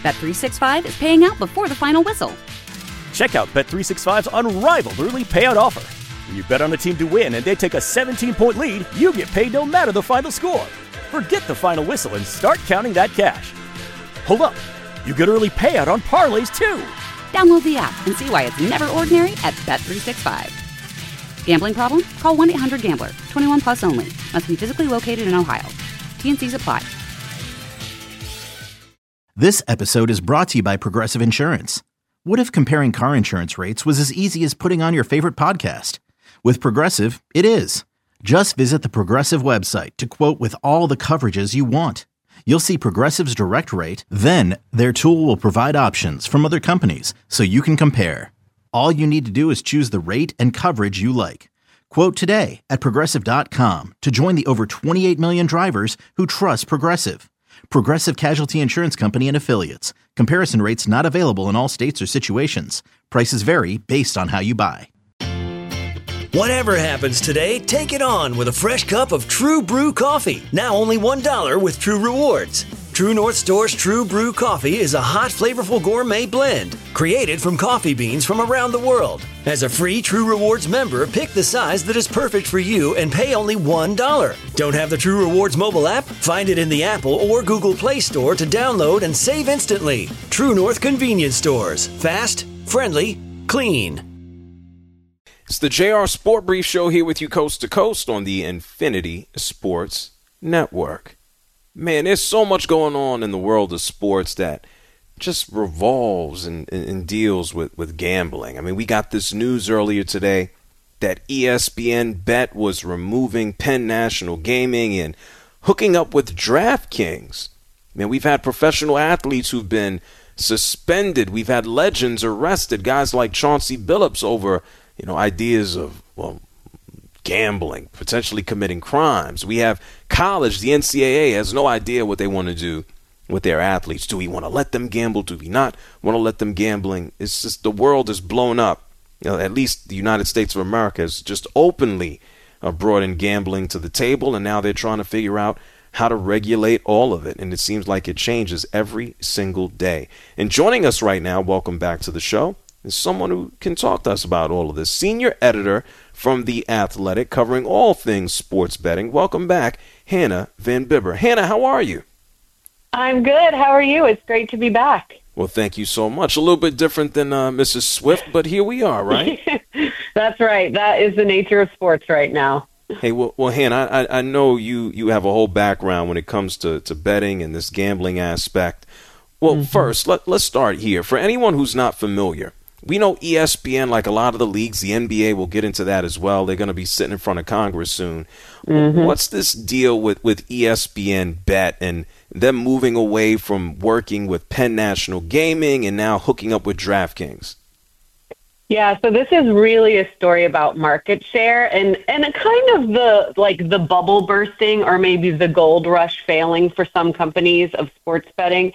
Bet365 is paying out before the final whistle. Check out Bet365's unrivaled early payout offer. When you bet on a team to win and they take a 17-point lead, you get paid no matter the final score. Forget the final whistle and start counting that cash. Hold up. You get early payout on parlays, too. Download the app and see why it's never ordinary at Bet365. Gambling problem? Call 1-800-GAMBLER. 21 plus only. Must be physically located in Ohio. T&Cs apply. This episode is brought to you by Progressive Insurance. What if comparing car insurance rates was as easy as putting on your favorite podcast? With Progressive, it is. Just visit the Progressive website to quote with all the coverages you want. You'll see Progressive's direct rate, then their tool will provide options from other companies so you can compare. All you need to do is choose the rate and coverage you like. Quote today at Progressive.com to join the over 28 million drivers who trust Progressive. Progressive Casualty Insurance Company and Affiliates. Comparison rates not available in all states or situations. Prices vary based on how you buy. Whatever happens today, take it on with a fresh cup of True Brew coffee. Now only $1 with True Rewards. True North Store's True Brew coffee is a hot, flavorful gourmet blend created from coffee beans from around the world. As a free True Rewards member, pick the size that is perfect for you and pay only $1. Don't have the True Rewards mobile app? Find it in the Apple or Google Play Store to download and save instantly. True North Convenience Stores. Fast, friendly, clean. It's the JR Sport Brief Show here with you coast to coast on the Infinity Sports Network. Man, there's so much going on in the world of sports that just revolves and deals with gambling. I mean, we got this news earlier today that ESPN Bet was removing Penn National Gaming and hooking up with DraftKings. Man, we've had professional athletes who've been suspended. We've had legends arrested, guys like Chauncey Billups over, ideas of, gambling, potentially committing crimes. We have college. The NCAA has no idea what they want to do with their athletes. Do we want to let them gamble? Do we not want to let them gambling? It's just the world is blown up. At least the United States of America has just openly brought in gambling to the table, and now they're trying to figure out how to regulate all of it. And it seems like it changes every single day. And joining us right now, welcome back to the show, is someone who can talk to us about all of this. Senior editor from The Athletic, covering all things sports betting. Welcome back, Hannah Van Bibber. Hannah, how are you? I'm good. How are you? It's great to be back. Well, thank you so much. A little bit different than Mrs. Swift, but here we are, right? That's right. That is the nature of sports right now. Hey, well, Hannah, I know you have a whole background when it comes to betting and this gambling aspect. Well, first, let's start here. For anyone who's not familiar, we know ESPN, like a lot of the leagues, the NBA will get into that as well. They're going to be sitting in front of Congress soon. What's this deal with ESPN Bet and them moving away from working with Penn National Gaming and now hooking up with DraftKings? Yeah, so this is really a story about market share and a kind of the bubble bursting or maybe the gold rush failing for some companies of sports betting.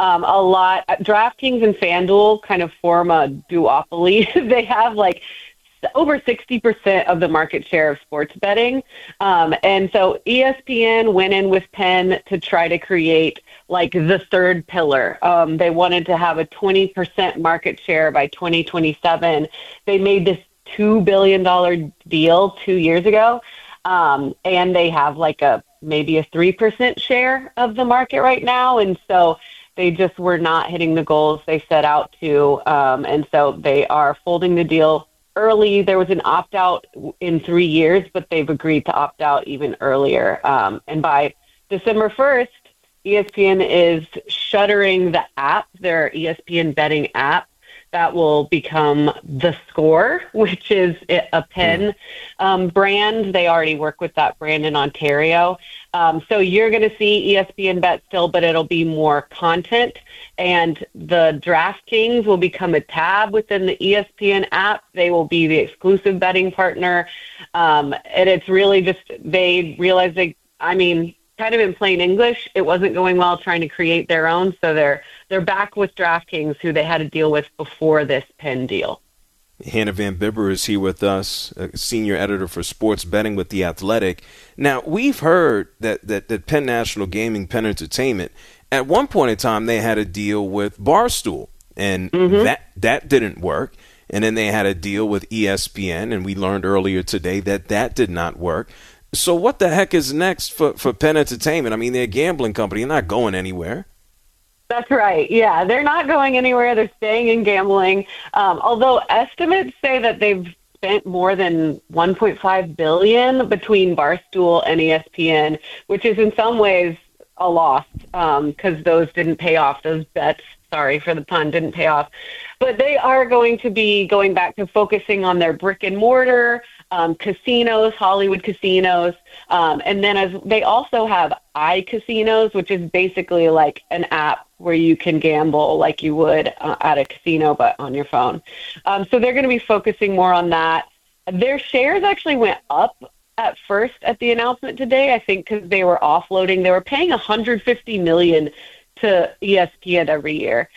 DraftKings and FanDuel kind of form a duopoly. They have over 60% of the market share of sports betting. And so ESPN went in with Penn to try to create the third pillar. They wanted to have a 20% market share by 2027. They made this $2 billion deal 2 years ago. And they have maybe a 3% share of the market right now. And so they just were not hitting the goals they set out to. And so they are folding the deal early. There was an opt-out in 3 years, but they've agreed to opt out even earlier. And by December 1st, ESPN is shuttering the app, their ESPN betting app, that will become The Score, which is a Penn brand. They already work with that brand in Ontario. So you're going to see ESPN Bet still, but it'll be more content. And the DraftKings will become a tab within the ESPN app. They will be the exclusive betting partner. And it's really just, they realized kind of in plain English, it wasn't going well trying to create their own. So they're back with DraftKings, who they had to deal with before this Penn deal. Hannah Van Bibber is here with us, senior editor for sports betting with The Athletic. Now, we've heard that Penn National Gaming, Penn Entertainment, at one point in time, they had a deal with Barstool, and that didn't work. And then they had a deal with ESPN, and we learned earlier today that did not work. So what the heck is next for Penn Entertainment? I mean, they're a gambling company. They're not going anywhere. That's right. Yeah, they're not going anywhere. They're staying in gambling. Although estimates say that they've spent more than $1.5 billion between Barstool and ESPN, which is in some ways a loss because those didn't pay off. Those bets, sorry for the pun, didn't pay off. But they are going to be going back to focusing on their brick and mortar casinos, Hollywood casinos. And then as they also have iCasinos, which is basically like an app where you can gamble like you would at a casino, but on your phone. So they're going to be focusing more on that. Their shares actually went up at first at the announcement today, I think, because they were offloading. They were paying $150 million to ESPN every year.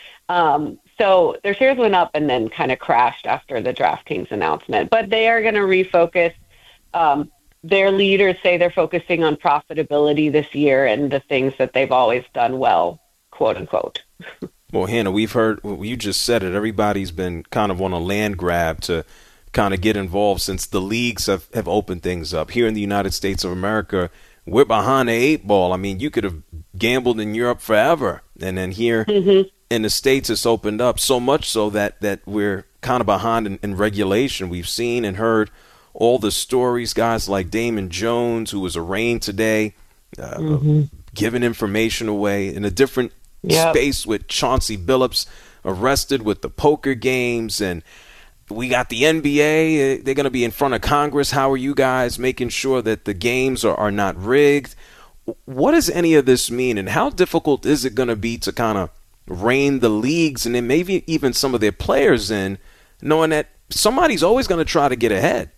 So their shares went up and then kind of crashed after the DraftKings announcement. But they are going to refocus. Their leaders say they're focusing on profitability this year and the things that they've always done well, quote unquote. Well, Hannah, we've heard, you just said it, everybody's been kind of on a land grab to kind of get involved since the leagues have opened things up. Here in the United States of America, we're behind the 8 ball. I mean, you could have gambled in Europe forever. And then here in the States, it's opened up so much so that we're kind of behind in regulation. We've seen and heard all the stories, guys like Damon Jones, who was arraigned today, giving information away in a different space with Chauncey Billups arrested with the poker games. And we got the NBA. They're going to be in front of Congress. How are you guys making sure that the games are not rigged? What does any of this mean, and how difficult is it going to be to kind of rein the leagues and then maybe even some of their players in, knowing that somebody's always going to try to get ahead?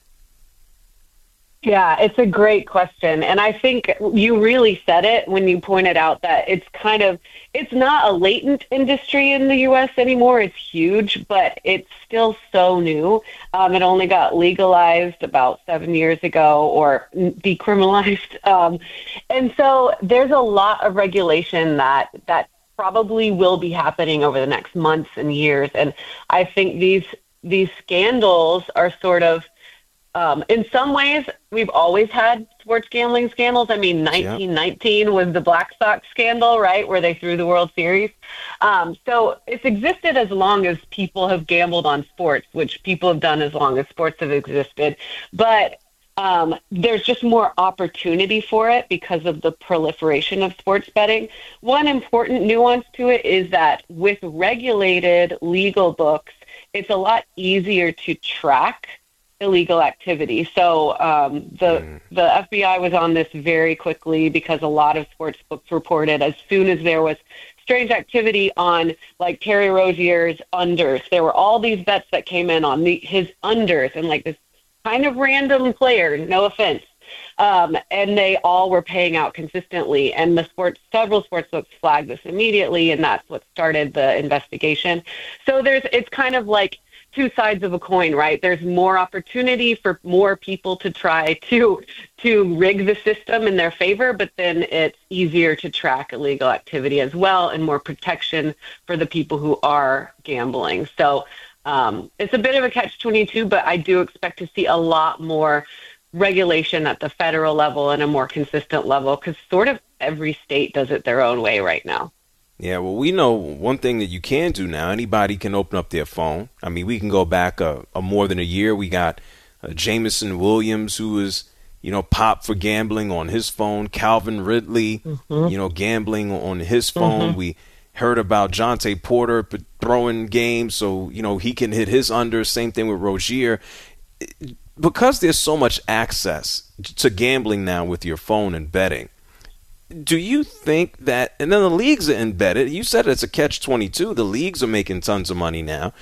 Yeah, it's a great question. And I think you really said it when you pointed out that it's not a latent industry in the U.S. anymore. It's huge, but it's still so new. It only got legalized about 7 years ago or decriminalized. And so there's a lot of regulation that probably will be happening over the next months and years. And I think these scandals are sort of, in some ways, we've always had sports gambling scandals. I mean, 1919 was the Black Sox scandal, right, where they threw the World Series. So it's existed as long as people have gambled on sports, which people have done as long as sports have existed. But there's just more opportunity for it because of the proliferation of sports betting. One important nuance to it is that with regulated legal books, it's a lot easier to track illegal activity. So the FBI was on this very quickly because a lot of sports books reported as soon as there was strange activity on like Terry Rozier's unders. There were all these bets that came in on his unders and like this kind of random player, no offense. And they all were paying out consistently. And several sports books flagged this immediately, and that's what started the investigation. So it's kind of like two sides of a coin, right? There's more opportunity for more people to try to rig the system in their favor, but then it's easier to track illegal activity as well and more protection for the people who are gambling. So it's a bit of a catch-22, but I do expect to see a lot more regulation at the federal level and a more consistent level because sort of every state does it their own way right now. Yeah, well, we know one thing that you can do now. Anybody can open up their phone. I mean, we can go back a more than a year. We got Jameson Williams, who is, popped for gambling on his phone. Calvin Ridley, gambling on his phone. We heard about Jonte Porter throwing games so, he can hit his under. Same thing with Rozier. Because there's so much access to gambling now with your phone and betting, do you think that, and then the leagues are embedded, you said it's a catch-22, the leagues are making tons of money now.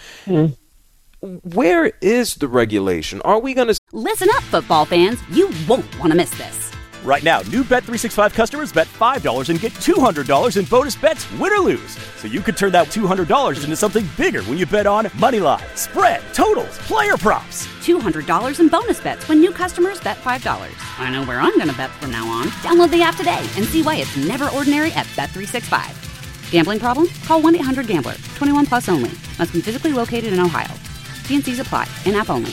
Where is the regulation? Are we going to... Listen up, football fans. You won't want to miss this. Right now, new Bet365 customers bet $5 and get $200 in bonus bets, win or lose. So you could turn that $200 into something bigger when you bet on moneyline, spread, totals, player props. $200 in bonus bets when new customers bet $5. I know where I'm going to bet from now on. Download the app today and see why it's never ordinary at Bet365. Gambling problem? Call 1-800-GAMBLER. 21 plus only. Must be physically located in Ohio. T&Cs apply. In-app only.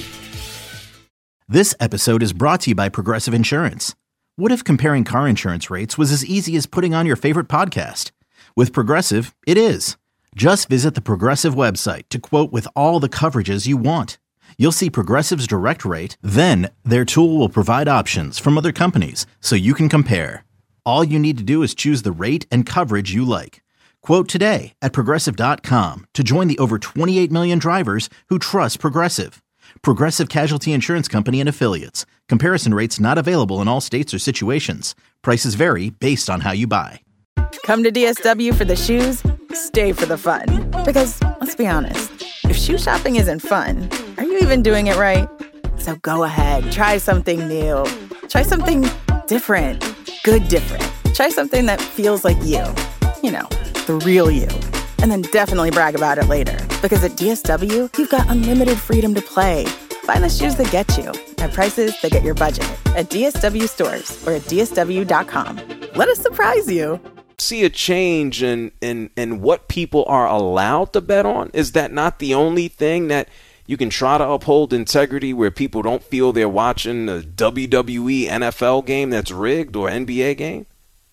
This episode is brought to you by Progressive Insurance. What if comparing car insurance rates was as easy as putting on your favorite podcast? With Progressive, it is. Just visit the Progressive website to quote with all the coverages you want. You'll see Progressive's direct rate, then their tool will provide options from other companies so you can compare. All you need to do is choose the rate and coverage you like. Quote today at Progressive.com to join the over 28 million drivers who trust Progressive. Progressive Casualty Insurance Company and Affiliates. Comparison rates not available in all states or situations. Prices vary based on how you buy. Come to DSW for the shoes, stay for the fun. Because, let's be honest, if shoe shopping isn't fun, are you even doing it right? So go ahead, try something new. Try something different. Good different. Try something that feels like you. You know, the real you. And then definitely brag about it later. Because at DSW, you've got unlimited freedom to play. Find the shoes that get you at prices that get your budget at DSW stores or at DSW.com. Let us surprise you. See a change in what people are allowed to bet on? Is that not the only thing that you can try to uphold integrity where people don't feel they're watching a WWE NFL game that's rigged or NBA game?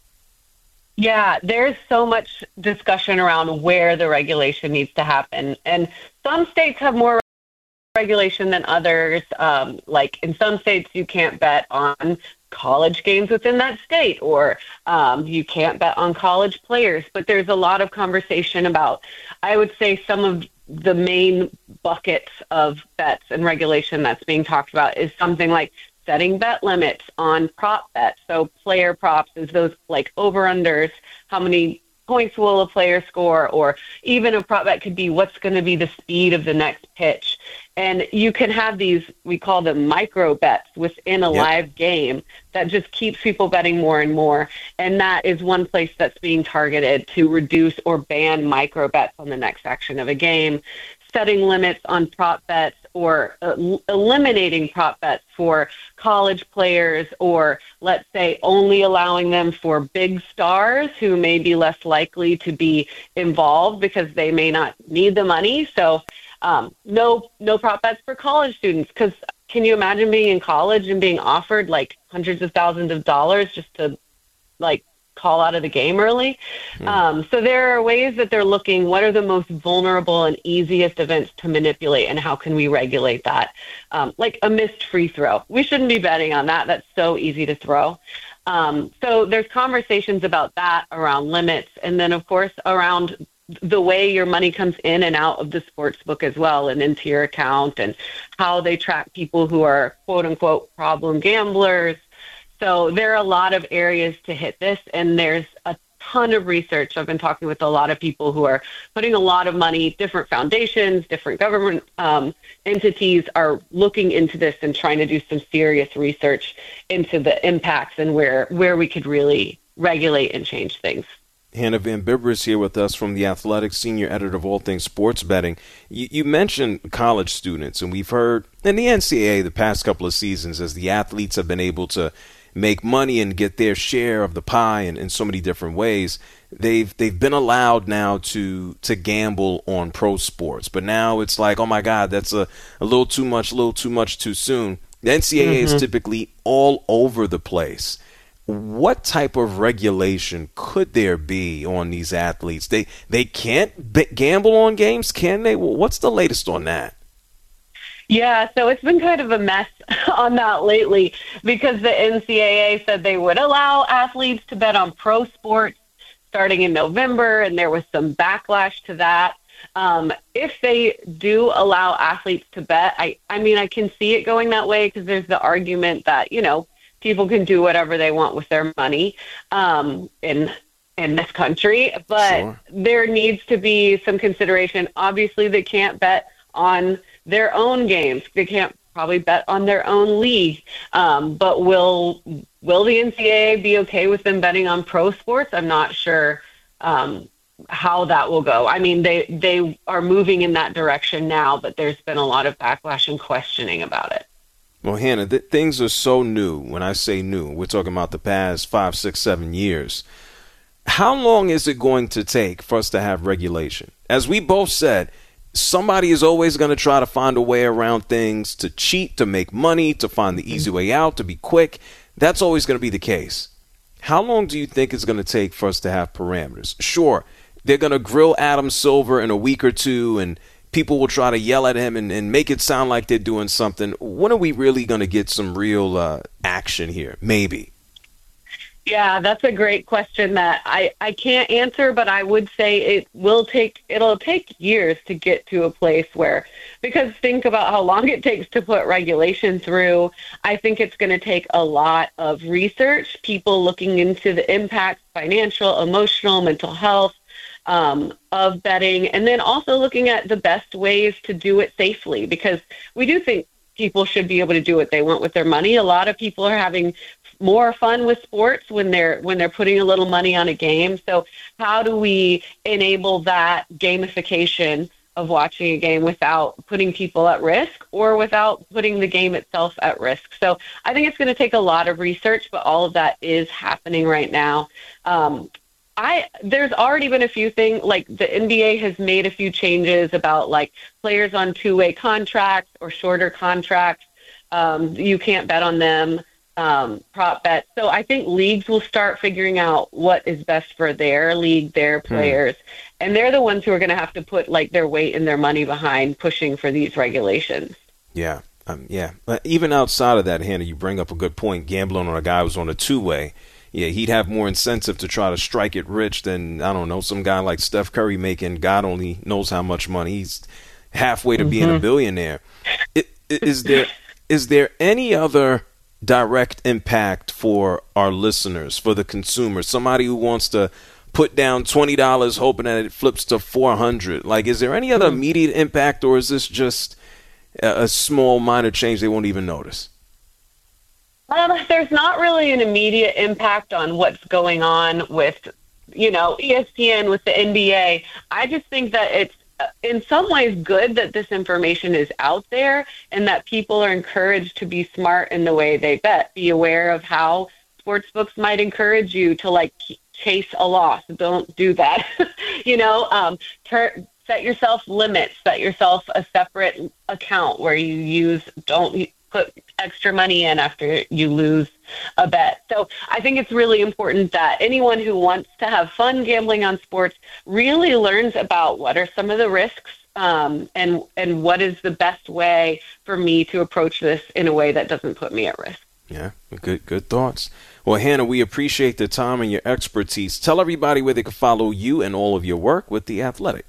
Yeah, there's so much discussion around where the regulation needs to happen. And some states have more regulation than others. Like in some states, you can't bet on college games within that state, or you can't bet on college players. But there's a lot of conversation about, I would say, some of the main buckets of bets and regulation that's being talked about is something like setting bet limits on prop bets. So player props is those like over-unders, how many points will a player score, or even a prop bet could be what's going to be the speed of the next pitch. And you can have these, we call them micro bets within a live game that just keeps people betting more and more. And that is one place that's being targeted to reduce or ban micro bets on the next action of a game. Setting limits on prop bets or eliminating prop bets for college players, or let's say only allowing them for big stars who may be less likely to be involved because they may not need the money. So no prop bets for college students, because can you imagine being in college and being offered like hundreds of thousands of dollars just to like call out of the game early? So there are ways that they're looking, what are the most vulnerable and easiest events to manipulate, and how can we regulate that? Like a missed free throw. We shouldn't be betting on that. That's so easy to throw. So there's conversations about that around limits, and then of course around the way your money comes in and out of the sports book as well, and into your account, and how they track people who are quote unquote problem gamblers. So there are a lot of areas to hit this, and there's a ton of research. I've been talking with a lot of people who are putting a lot of money, different foundations, different government entities are looking into this and trying to do some serious research into the impacts and where we could really regulate and change things. Hannah Van Bibber is here with us from The Athletic, senior editor of all things sports betting. You mentioned college students, and we've heard in the NCAA the past couple of seasons as the athletes have been able to make money and get their share of the pie in so many different ways. They've been allowed now to gamble on pro sports, but now it's like, oh my God, that's a little too much too soon. The NCAA is typically all over the place. What type of regulation could there be on these athletes? They can't gamble on games, can they? Well, what's the latest on that? Yeah, so it's been kind of a mess on that lately, because the NCAA said they would allow athletes to bet on pro sports starting in November, and there was some backlash to that. If they do allow athletes to bet, I mean, I can see it going that way, because there's the argument that, you know, people can do whatever they want with their money in this country, but there needs to be some consideration. Obviously, they can't bet on their own games. They can't probably bet on their own league. But will the NCAA be okay with them betting on pro sports? I'm not sure how that will go. I mean, they are moving in that direction now, but there's been a lot of backlash and questioning about it. Well, Hannah, things are so new. When I say new, we're talking about the past 5, 6, 7 years. How long is it going to take for us to have regulation? As we both said, somebody is always going to try to find a way around things, to cheat, to make money, to find the easy way out, to be quick. That's always going to be the case. How long do you think it's going to take for us to have parameters? Sure, they're going to grill Adam Silver in a week or two, and people will try to yell at him and make it sound like they're doing something. When are we really going to get some real action here? Maybe. Yeah, that's a great question that I can't answer, but I would say it'll take years to get to a place where, because think about how long it takes to put regulation through. I think it's going to take a lot of research, people looking into the impact, financial, emotional, mental health, of betting, and then also looking at the best ways to do it safely, because we do think people should be able to do what they want with their money. A lot of people are having more fun with sports when they're putting a little money on a game. So how do we enable that gamification of watching a game without putting people at risk or without putting the game itself at risk? So I think it's going to take a lot of research, but all of that is happening right now. There's already been a few things, like the NBA has made a few changes about like players on two-way contracts or shorter contracts. You can't bet on them. Prop bet. So I think leagues will start figuring out what is best for their league, their players, and they're the ones who are going to have to put like their weight and their money behind pushing for these regulations. Yeah. But even outside of that, Hannah, you bring up a good point. Gambling on a guy who's on a two-way, yeah, he'd have more incentive to try to strike it rich than, I don't know, some guy like Steph Curry making God only knows how much money. He's halfway to being a billionaire. Is there any other direct impact for our listeners, for the consumer, somebody who wants to put down $20 hoping that it flips to $400? Like, is there any other immediate impact, or is this just a small minor change they won't even notice? There's not really an immediate impact on what's going on with, ESPN, with the NBA. I just think that it's in some ways good that this information is out there and that people are encouraged to be smart in the way they bet. Be aware of how sportsbooks might encourage you to chase a loss. Don't do that. Set yourself limits, set yourself a separate account where don't put extra money in after you lose a bet. So I think it's really important that anyone who wants to have fun gambling on sports really learns about what are some of the risks and what is the best way for me to approach this in a way that doesn't put me at risk. Yeah, good thoughts. Well, Hannah, we appreciate the time and your expertise. Tell everybody where they can follow you and all of your work with The Athletic.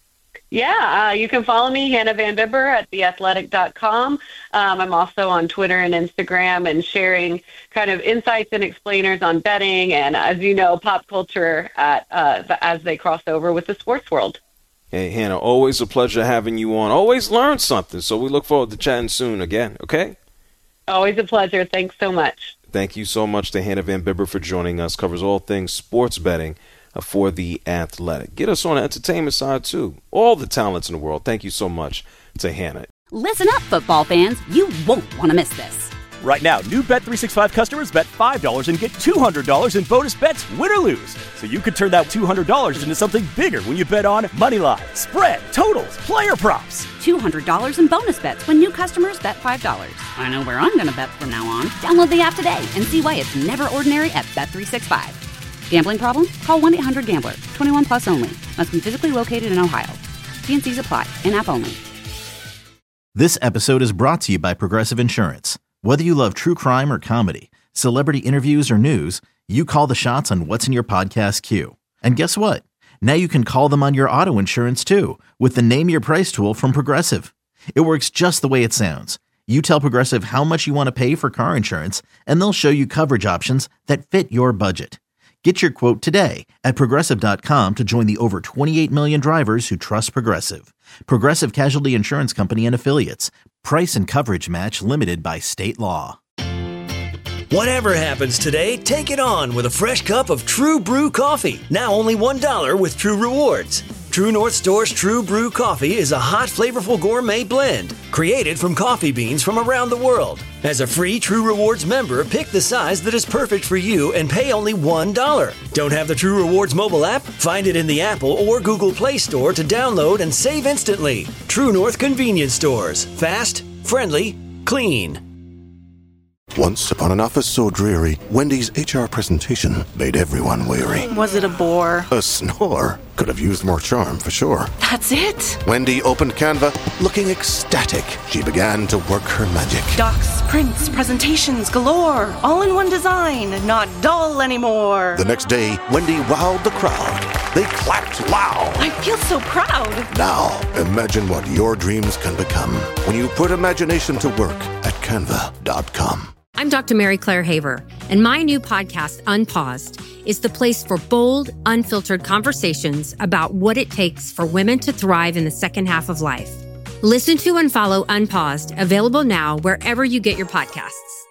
Yeah, you can follow me, Hannah Van Bibber, at theathletic.com. I'm also on Twitter and Instagram and sharing kind of insights and explainers on betting and, as you know, pop culture as they cross over with the sports world. Hey, Hannah, always a pleasure having you on. Always learn something, so we look forward to chatting soon again, okay? Always a pleasure. Thanks so much. Thank you so much to Hannah Van Bibber for joining us. Covers all things sports betting for The Athletic. Get us on the entertainment side, too. All the talents in the world. Thank you so much to Hannah. Listen up, football fans. You won't want to miss this. Right now, new Bet365 customers bet $5 and get $200 in bonus bets, win or lose. So you could turn that $200 into something bigger when you bet on moneyline, spread, totals, player props. $200 in bonus bets when new customers bet $5. I know where I'm going to bet from now on. Download the app today and see why it's never ordinary at Bet365. Gambling problem? Call 1-800-GAMBLER. 21 plus only. Must be physically located in Ohio. T&Cs apply. In-app only. This episode is brought to you by Progressive Insurance. Whether you love true crime or comedy, celebrity interviews or news, you call the shots on what's in your podcast queue. And guess what? Now you can call them on your auto insurance too with the Name Your Price tool from Progressive. It works just the way it sounds. You tell Progressive how much you want to pay for car insurance, and they'll show you coverage options that fit your budget. Get your quote today at Progressive.com to join the over 28 million drivers who trust Progressive. Progressive Casualty Insurance Company and Affiliates. Price and coverage match limited by state law. Whatever happens today, take it on with a fresh cup of True Brew coffee. Now only $1 with True Rewards. True North Store's True Brew Coffee is a hot, flavorful gourmet blend created from coffee beans from around the world. As a free True Rewards member, pick the size that is perfect for you and pay only $1. Don't have the True Rewards mobile app? Find it in the Apple or Google Play Store to download and save instantly. True North Convenience Stores. Fast, friendly, clean. Once upon an office so dreary, Wendy's HR presentation made everyone weary. Was it a bore? A snore. Could have used more charm, for sure. That's it? Wendy opened Canva, looking ecstatic. She began to work her magic. Docs, prints, presentations galore. All in one design, not dull anymore. The next day, Wendy wowed the crowd. They clapped loud. I feel so proud. Now, imagine what your dreams can become when you put imagination to work at canva.com. I'm Dr. Mary Claire Haver, and my new podcast, Unpaused, is the place for bold, unfiltered conversations about what it takes for women to thrive in the second half of life. Listen to and follow Unpaused, available now wherever you get your podcasts.